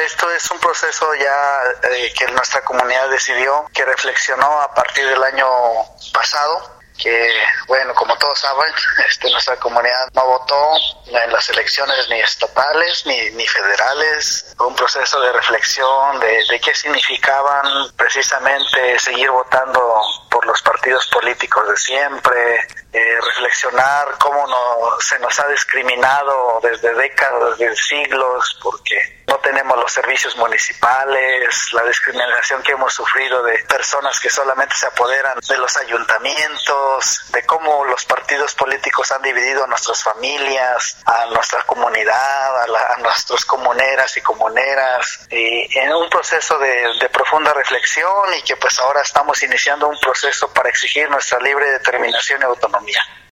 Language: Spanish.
esto es un proceso ya que nuestra comunidad decidió, que reflexionó a partir del año pasado, que, bueno, como todos saben, nuestra comunidad no votó en las elecciones ni estatales ni federales. Fue un proceso de reflexión de qué significaban precisamente seguir votando por los partidos políticos de siempre, reflexionar cómo se nos ha discriminado desde décadas, desde siglos, porque no tenemos los servicios municipales, la discriminación que hemos sufrido de personas que solamente se apoderan de los ayuntamientos, de cómo los partidos políticos han dividido a nuestras familias, a nuestra comunidad, a nuestras comuneras y comuneras, y en un proceso de profunda reflexión, y que pues ahora estamos iniciando un proceso para exigir nuestra libre determinación y autonomía.